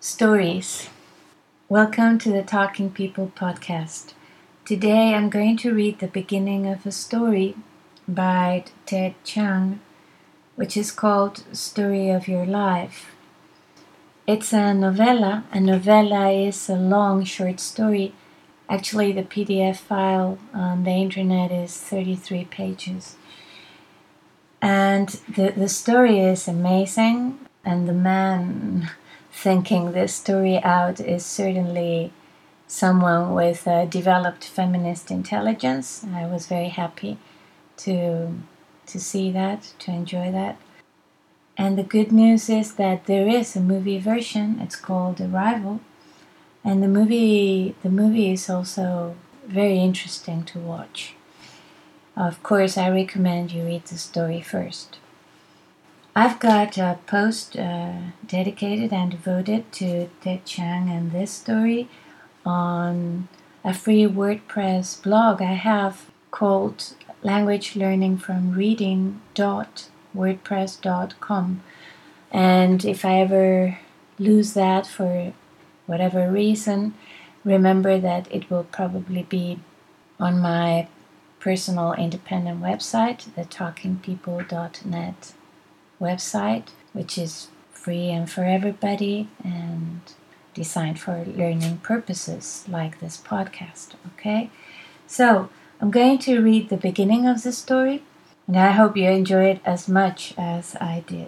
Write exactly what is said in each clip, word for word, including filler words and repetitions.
Stories. Welcome to the Talking People podcast. Today I'm going to read the beginning of a story by Ted Chiang, which is called Story of Your Life. It's a novella. A novella is a long short story. Actually, the P D F file on the internet is thirty-three pages. And the, the story is amazing, and the man thinking this story out is certainly someone with a developed feminist intelligence. I was very happy to to see that, to enjoy that. And the good news is that there is a movie version. It's called Arrival, and the movie the movie is also very interesting to watch. Of course, I recommend you read the story first. I've got a post uh, dedicated and devoted to Ted Chiang and this story on a free WordPress blog I have called language learning from reading dot wordpress dot com. And if I ever lose that for whatever reason, remember that it will probably be on my personal independent website, the talking people dot net website, which is free and for everybody and designed for learning purposes like this podcast. Okay, so I'm going to read the beginning of the story, and I hope you enjoy it as much as I did.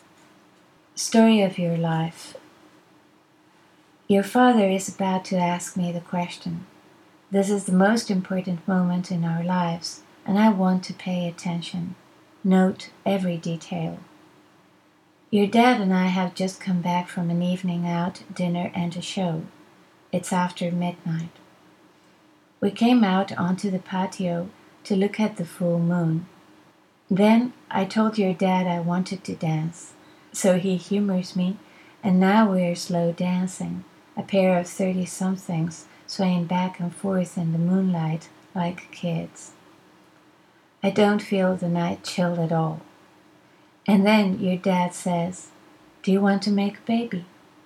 Story of your life. Your father is about to ask me the question. This is the most important moment in our lives, and I want to pay attention. Note every detail. Your dad and I have just come back from an evening out, dinner and a show. It's after midnight. We came out onto the patio to look at the full moon. Then I told your dad I wanted to dance. So he humors me, and now we're slow dancing, a pair of thirty-somethings swaying back and forth in the moonlight like kids. I don't feel the night chill at all. And then your dad says, "Do you want to make a baby?"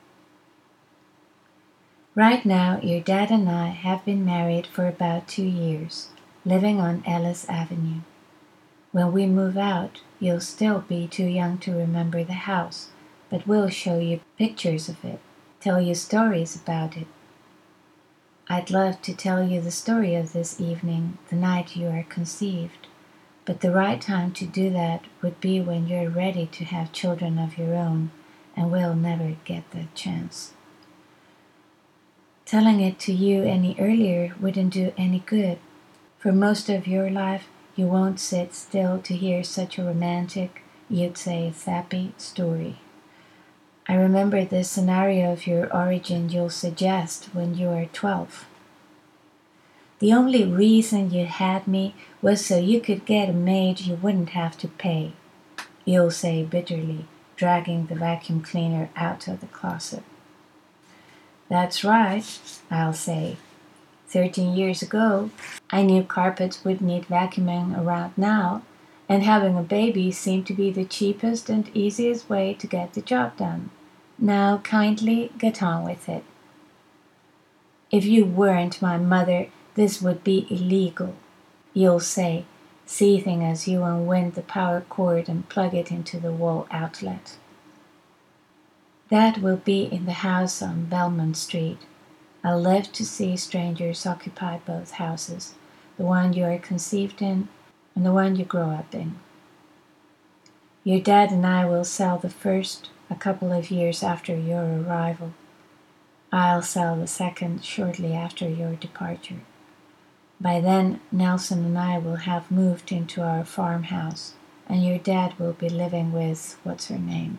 Right now, your dad and I have been married for about two years, living on Ellis Avenue. When we move out, you'll still be too young to remember the house, but we'll show you pictures of it, tell you stories about it. I'd love to tell you the story of this evening, the night you are conceived. But the right time to do that would be when you're ready to have children of your own, and we'll never get that chance. Telling it to you any earlier wouldn't do any good. For most of your life, you won't sit still to hear such a romantic, you'd say sappy, story. I remember the scenario of your origin you'll suggest when you are twelve. The only reason you had me was so you could get a maid you wouldn't have to pay, you'll say bitterly, dragging the vacuum cleaner out of the closet. That's right, I'll say. Thirteen years ago, I knew carpets would need vacuuming around now, and having a baby seemed to be the cheapest and easiest way to get the job done. Now kindly get on with it. If you weren't my mother, this would be illegal, you'll say, seething as you unwind the power cord and plug it into the wall outlet. That will be in the house on Belmont Street. I'll live to see strangers occupy both houses, the one you are conceived in and the one you grow up in. Your dad and I will sell the first a couple of years after your arrival. I'll sell the second shortly after your departure. By then, Nelson and I will have moved into our farmhouse, and your dad will be living with what's her name.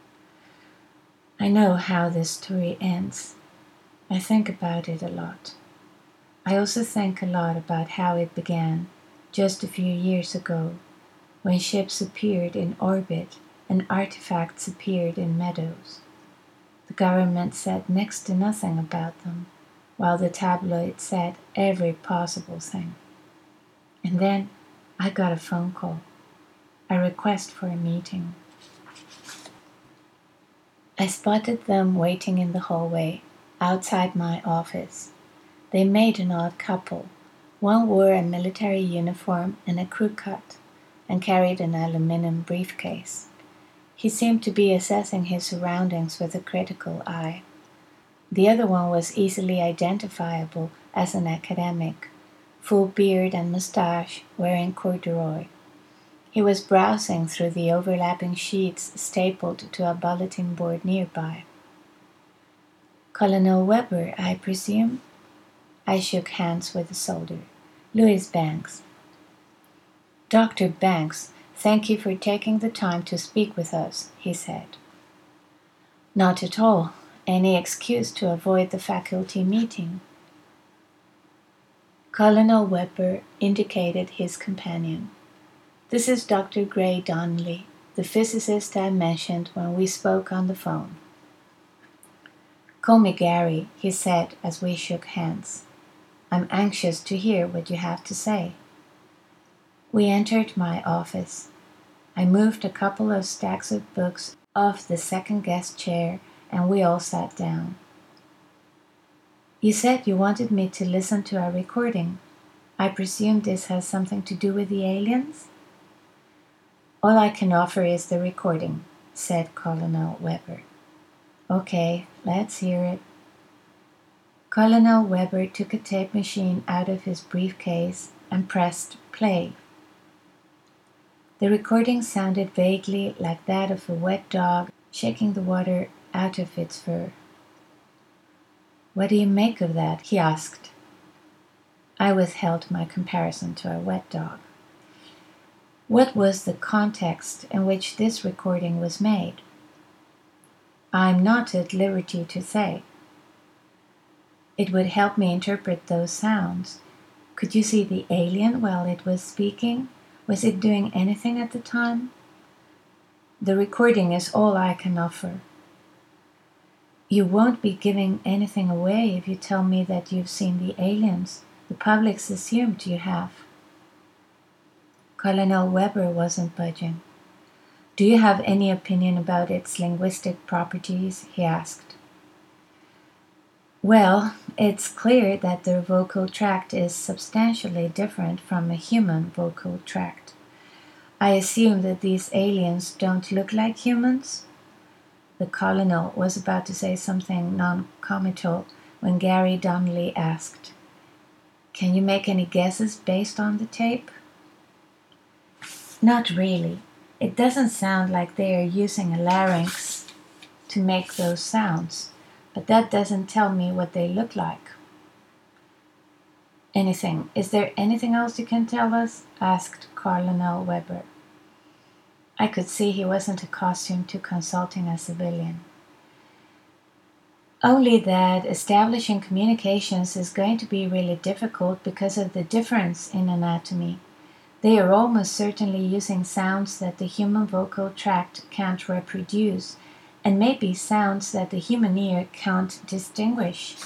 I know how this story ends. I think about it a lot. I also think a lot about how it began, just a few years ago, when ships appeared in orbit and artifacts appeared in meadows. The government said next to nothing about them, while the tabloid said every possible thing. And then I got a phone call, a request for a meeting. I spotted them waiting in the hallway, outside my office. They made an odd couple. One wore a military uniform and a crew cut, and carried an aluminum briefcase. He seemed to be assessing his surroundings with a critical eye. The other one was easily identifiable as an academic, full beard and mustache, wearing corduroy. He was browsing through the overlapping sheets stapled to a bulletin board nearby. Colonel Webber, I presume? I shook hands with the soldier. Louis Banks. Doctor Banks, thank you for taking the time to speak with us, he said. Not at all. Any excuse to avoid the faculty meeting. Colonel Webber indicated his companion. This is Doctor Gray Donnelly, the physicist I mentioned when we spoke on the phone. Call me Gary, he said as we shook hands. I'm anxious to hear what you have to say. We entered my office. I moved a couple of stacks of books off the second guest chair and we all sat down. You said you wanted me to listen to a recording. I presume this has something to do with the aliens? All I can offer is the recording, said Colonel Webber. Okay, let's hear it. Colonel Webber took a tape machine out of his briefcase and pressed play. The recording sounded vaguely like that of a wet dog shaking the water out of its fur. What do you make of that? He asked. I withheld my comparison to a wet dog. What was the context in which this recording was made? I'm not at liberty to say. It would help me interpret those sounds. Could you see the alien while it was speaking? Was it doing anything at the time? The recording is all I can offer. You won't be giving anything away if you tell me that you've seen the aliens. The public's assumed you have. Colonel Webber wasn't budging. Do you have any opinion about its linguistic properties? He asked. Well, it's clear that their vocal tract is substantially different from a human vocal tract. I assume that these aliens don't look like humans? The colonel was about to say something non-committal when Gary Donnelly asked, Can you make any guesses based on the tape? Not really. It doesn't sound like they are using a larynx to make those sounds, but that doesn't tell me what they look like. Anything. Is there anything else you can tell us? Asked Colonel Webber. I could see he wasn't accustomed to consulting a civilian. Only that establishing communications is going to be really difficult because of the difference in anatomy. They are almost certainly using sounds that the human vocal tract can't reproduce, and maybe sounds that the human ear can't distinguish.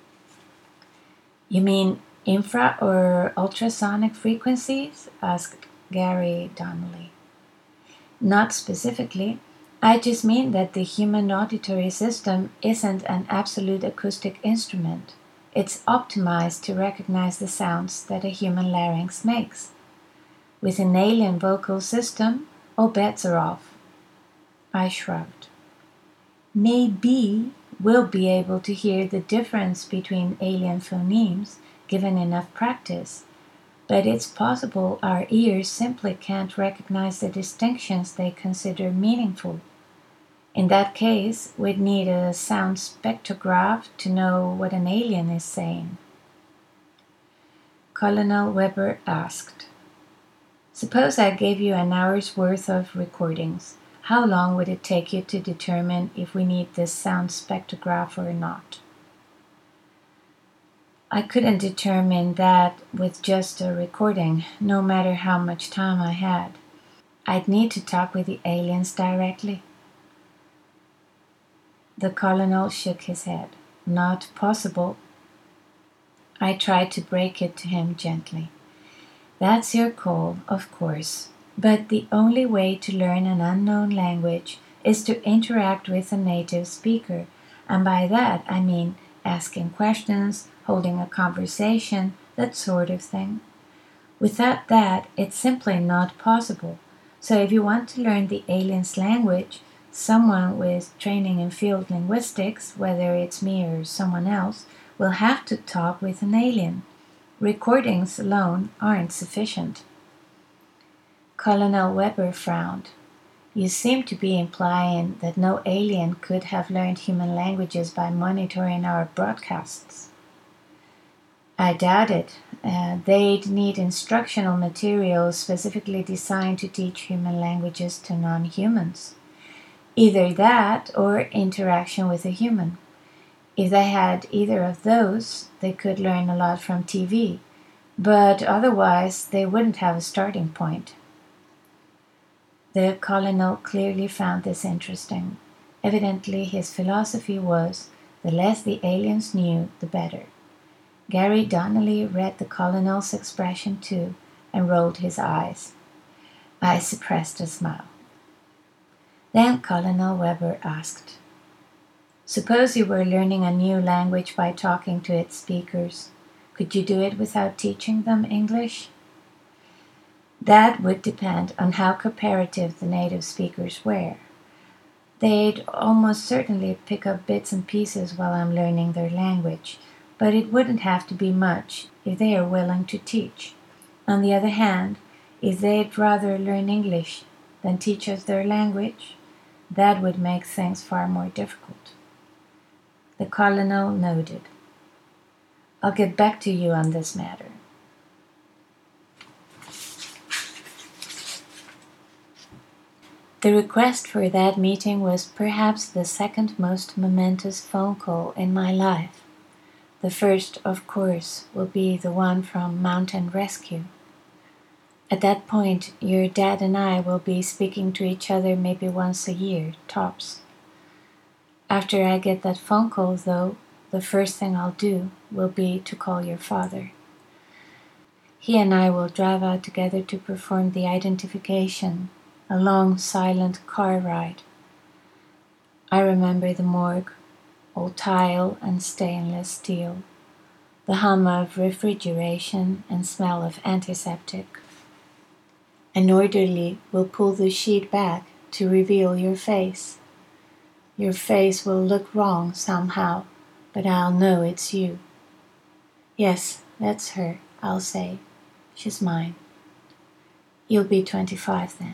You mean infra or ultrasonic frequencies? Asked Gary Donnelly. Not specifically. I just mean that the human auditory system isn't an absolute acoustic instrument. It's optimized to recognize the sounds that a human larynx makes. With an alien vocal system, all bets are off. I shrugged. Maybe we'll be able to hear the difference between alien phonemes given enough practice, but it's possible our ears simply can't recognize the distinctions they consider meaningful. In that case, we'd need a sound spectrograph to know what an alien is saying. Colonel Webber asked, Suppose I gave you an hour's worth of recordings. How long would it take you to determine if we need this sound spectrograph or not? I couldn't determine that with just a recording, no matter how much time I had. I'd need to talk with the aliens directly. The colonel shook his head. Not possible. I tried to break it to him gently. That's your call, of course, but the only way to learn an unknown language is to interact with a native speaker, and by that I mean asking questions, holding a conversation, that sort of thing. Without that, it's simply not possible. So if you want to learn the alien's language, someone with training in field linguistics, whether it's me or someone else, will have to talk with an alien. Recordings alone aren't sufficient. Colonel Weber frowned. You seem to be implying that no alien could have learned human languages by monitoring our broadcasts. I doubt it. Uh, they'd need instructional materials specifically designed to teach human languages to non-humans. Either that or interaction with a human. If they had either of those, they could learn a lot from T V, but otherwise they wouldn't have a starting point. The colonel clearly found this interesting. Evidently his philosophy was, the less the aliens knew, the better. Gary Donnelly read the colonel's expression too, and rolled his eyes. I suppressed a smile. Then Colonel Weber asked, Suppose you were learning a new language by talking to its speakers. Could you do it without teaching them English? That would depend on how cooperative the native speakers were. They'd almost certainly pick up bits and pieces while I'm learning their language, but it wouldn't have to be much if they are willing to teach. On the other hand, if they'd rather learn English than teach us their language, that would make things far more difficult. The colonel nodded. I'll get back to you on this matter. The request for that meeting was perhaps the second most momentous phone call in my life. The first, of course, will be the one from Mountain Rescue. At that point, your dad and I will be speaking to each other maybe once a year, tops. After I get that phone call, though, the first thing I'll do will be to call your father. He and I will drive out together to perform the identification, a long, silent car ride. I remember the morgue, all tile and stainless steel, the hum of refrigeration and smell of antiseptic. An orderly will pull the sheet back to reveal your face. Your face will look wrong somehow, but I'll know it's you. Yes, that's her, I'll say. She's mine. You'll be twenty-five then.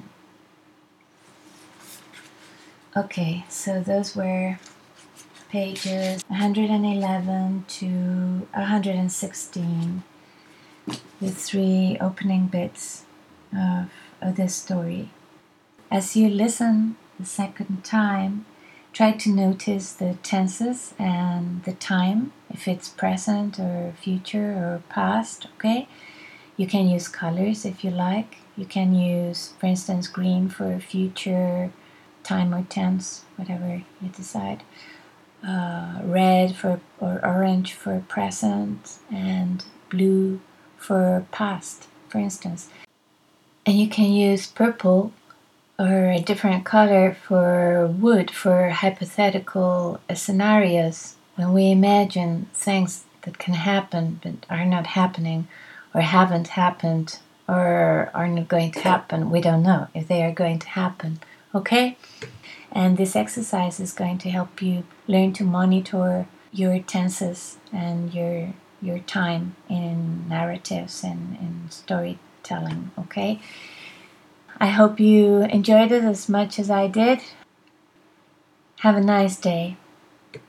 Okay, so those were pages one hundred eleven to one hundred sixteen, the three opening bits of, of this story. As you listen the second time, try to notice the tenses and the time, if it's present or future or past, okay? You can use colors if you like. You can use, for instance, green for future, time or tense, whatever you decide. Uh, red for or orange for present, and blue for past, for instance. And you can use purple or a different color for wood for hypothetical scenarios when we imagine things that can happen but are not happening or haven't happened or are not going to happen. We don't know if they are going to happen. Okay? And this exercise is going to help you learn to monitor your tenses and your your time in narratives and in storytelling, okay? I hope you enjoyed it as much as I did. Have a nice day.